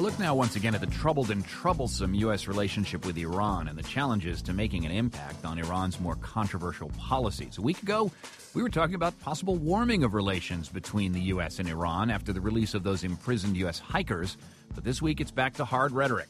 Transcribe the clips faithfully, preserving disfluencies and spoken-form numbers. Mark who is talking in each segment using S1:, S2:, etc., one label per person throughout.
S1: A look now once again at the troubled and troublesome U S relationship with Iran and the challenges to making an impact on Iran's more controversial policies. A week ago, we were talking about possible warming of relations between the U S and Iran after the release of those imprisoned U S hikers. But this week, it's back to hard rhetoric.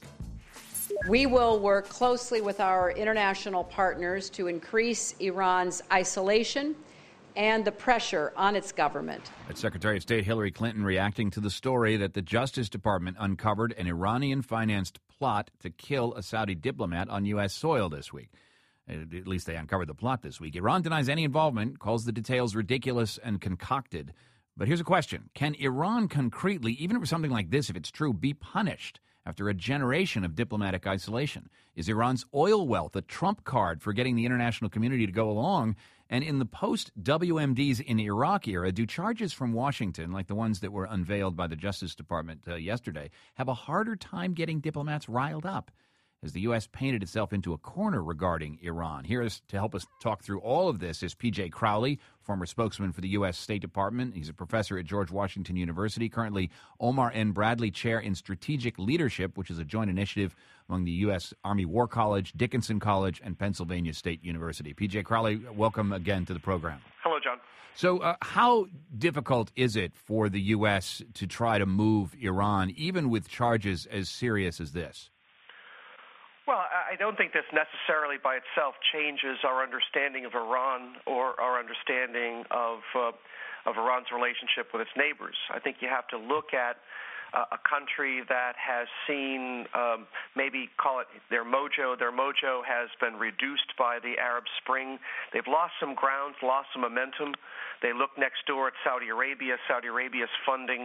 S2: We will work closely with our international partners to increase Iran's isolation and the pressure on its government.
S1: That's Secretary of State Hillary Clinton reacting to the story that the Justice Department uncovered an Iranian-financed plot to kill a Saudi diplomat on U S soil this week. At least they uncovered the plot this week. Iran denies any involvement, calls the details ridiculous and concocted. But here's a question. Can Iran concretely, even for something like this, if it's true, be punished after a generation of diplomatic isolation? Is Iran's oil wealth a trump card for getting the international community to go along? And in the post-W M Ds in Iraq era, do charges from Washington, like the ones that were unveiled by the Justice Department uh, yesterday, have a harder time getting diplomats riled up as the U S painted itself into a corner regarding Iran? Here is to help us talk through all of this is P J Crowley, former spokesman for the U S State Department. He's a professor at George Washington University, currently Omar N. Bradley Chair in Strategic Leadership, which is a joint initiative among the U S Army War College, Dickinson College, and Pennsylvania State University. P J Crowley, welcome again to the program.
S3: Hello, John.
S1: So uh, how difficult is it for the U S to try to move Iran, even with charges as serious as this?
S3: Well, I don't think this necessarily by itself changes our understanding of Iran or our understanding of uh, of Iran's relationship with its neighbors. I think you have to look at uh, a country that has seen, um, maybe call it their mojo. Their mojo has been reduced by the Arab Spring. They've lost some ground, lost some momentum. They look next door at Saudi Arabia. Saudi Arabia's funding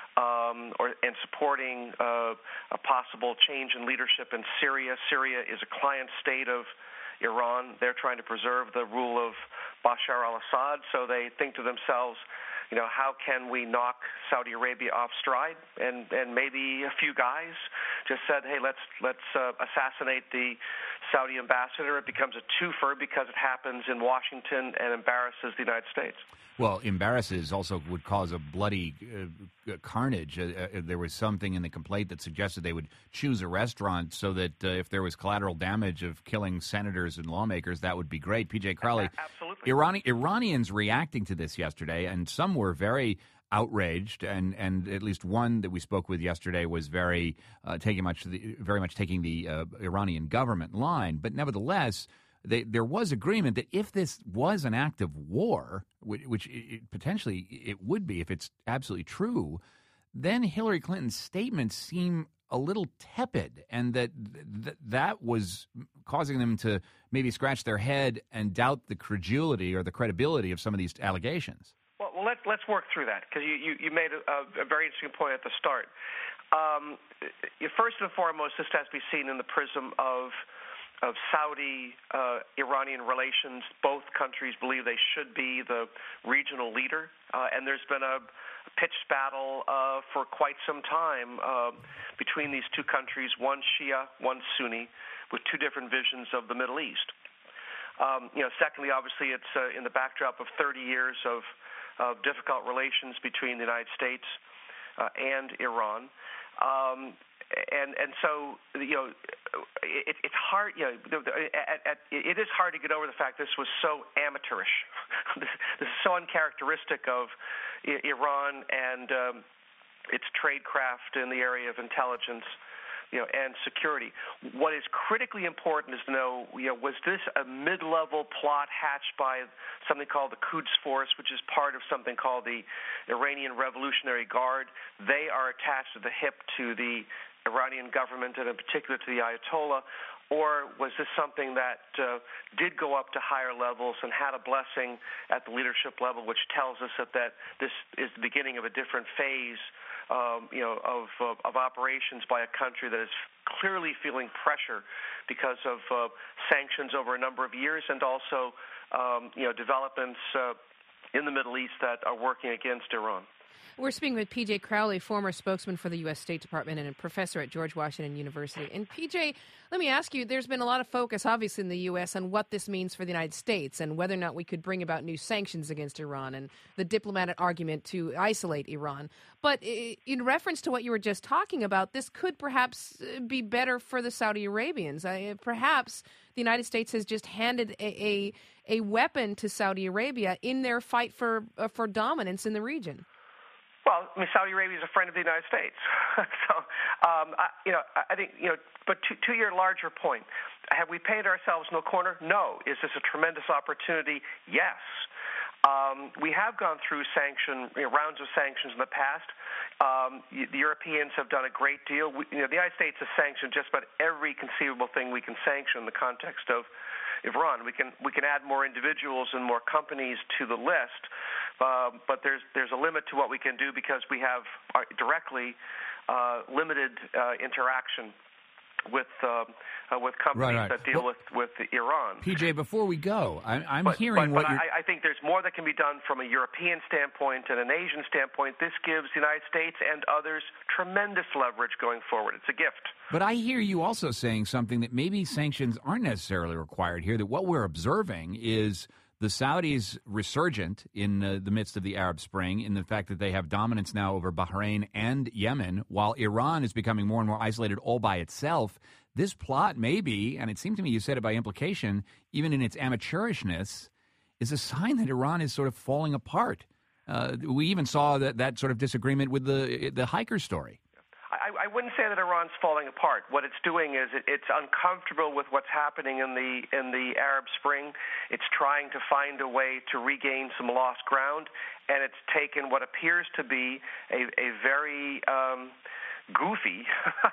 S3: Um, or and supporting uh, a possible change in leadership in Syria. Syria is a client state of Iran. They're trying to preserve the rule of Bashar al-Assad, so they think to themselves, you know, how can we knock Saudi Arabia off stride? And and maybe a few guys just said, hey, let's let's uh, assassinate the Saudi ambassador. It becomes a twofer because it happens in Washington and embarrasses the United States.
S1: Well, embarrasses also would cause a bloody uh, carnage. Uh, uh, there was something in the complaint that suggested they would choose a restaurant so that uh, if there was collateral damage of killing senators and lawmakers, that would be great. P J Crowley,
S3: absolutely.
S1: Iran- Iranians reacting to this yesterday, and some were very outraged, and, and at least one that we spoke with yesterday was very uh, taking much the, very much taking the uh, Iranian government line. But nevertheless, They, there was agreement that if this was an act of war, which, which it, potentially it would be if it's absolutely true, then Hillary Clinton's statements seem a little tepid, and that th- that was causing them to maybe scratch their head and doubt the credulity or the credibility of some of these allegations.
S3: Well, well let's let's work through that, because you, you, you made a, a very interesting point at the start. Um, first and foremost, this has to be seen in the prism of of Saudi-Iranian uh, relations. Both countries believe they should be the regional leader, uh, and there's been a pitched battle uh, for quite some time uh, between these two countries, one Shia, one Sunni, with two different visions of the Middle East. Um, you know, secondly, obviously, it's uh, in the backdrop of thirty years of, of difficult relations between the United States uh, and Iran. Um, And and so, you know, it, it's hard. You know, at, at, it is hard to get over the fact this was so amateurish. this, this is so uncharacteristic of Iran and um, its tradecraft in the area of intelligence, you know, and security. What is critically important is to know, you know, was this a mid-level plot hatched by something called the Quds Force, which is part of something called the Iranian Revolutionary Guard? They are attached to the hip to the Iranian government, and in particular to the Ayatollah, or was this something that uh, did go up to higher levels and had a blessing at the leadership level, which tells us that, that this is the beginning of a different phase, um, you know, of, of, of operations by a country that is clearly feeling pressure because of uh, sanctions over a number of years, and also, um, you know, developments uh, in the Middle East that are working against Iran.
S4: We're speaking with P J Crowley, former spokesman for the U S State Department and a professor at George Washington University. And P J, let me ask you, there's been a lot of focus, obviously, in the U S on what this means for the United States and whether or not we could bring about new sanctions against Iran and the diplomatic argument to isolate Iran. But in reference to what you were just talking about, this could perhaps be better for the Saudi Arabians. I, perhaps the United States has just handed a, a, a weapon to Saudi Arabia in their fight for uh, for dominance in the region.
S3: Well, I mean, Saudi Arabia is a friend of the United States. so, um, I, you know, I think, you know, but to, to your larger point, have we painted ourselves in a corner? No. Is this a tremendous opportunity? Yes. Um, we have gone through sanction you know, rounds of sanctions in the past. Um, the Europeans have done a great deal. We, you know, the United States has sanctioned just about every conceivable thing we can sanction in the context of Iran. We can we can add more individuals and more companies to the list, uh, but there's there's a limit to what we can do because we have uh, directly uh, limited uh, interaction with uh, uh, with companies
S1: right, right.
S3: that deal
S1: well,
S3: with, with Iran.
S1: P J, before we go, I, I'm
S3: but,
S1: hearing
S3: but,
S1: what
S3: but
S1: you're...
S3: I, I think there's more that can be done from a European standpoint and an Asian standpoint. This gives the United States and others tremendous leverage going forward. It's a gift.
S1: But I hear you also saying something that maybe sanctions aren't necessarily required here, that what we're observing is the Saudis resurgent in uh, the midst of the Arab Spring in the fact that they have dominance now over Bahrain and Yemen, while Iran is becoming more and more isolated all by itself. This plot maybe, and it seemed to me you said it by implication, even in its amateurishness, is a sign that Iran is sort of falling apart. Uh, we even saw that, that sort of disagreement with the the hiker story.
S3: I, I wouldn't say that Iran's falling apart. What it's doing is it, it's uncomfortable with what's happening in the in the Arab Spring. It's trying to find a way to regain some lost ground, and it's taken what appears to be a, a very um, goofy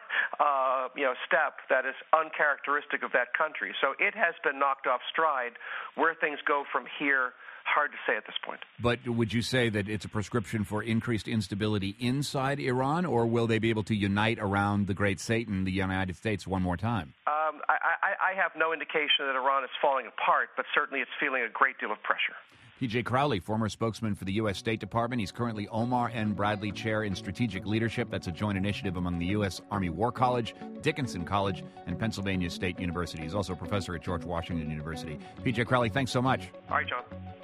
S3: uh, you know, step that is uncharacteristic of that country. So it has been knocked off stride. Where things go from here, hard to say at this point.
S1: But would you say that it's a prescription for increased instability inside Iran, or will they be able to unite around the great Satan, the United States, one more time?
S3: Um, I, I, I have no indication that Iran is falling apart, but certainly it's feeling a great deal of pressure.
S1: P J Crowley, former spokesman for the U S State Department. He's currently Omar N. Bradley Chair in Strategic Leadership. That's a joint initiative among the U S. Army War College, Dickinson College, and Pennsylvania State University. He's also a professor at George Washington University. P J Crowley, thanks so much.
S3: All right, John.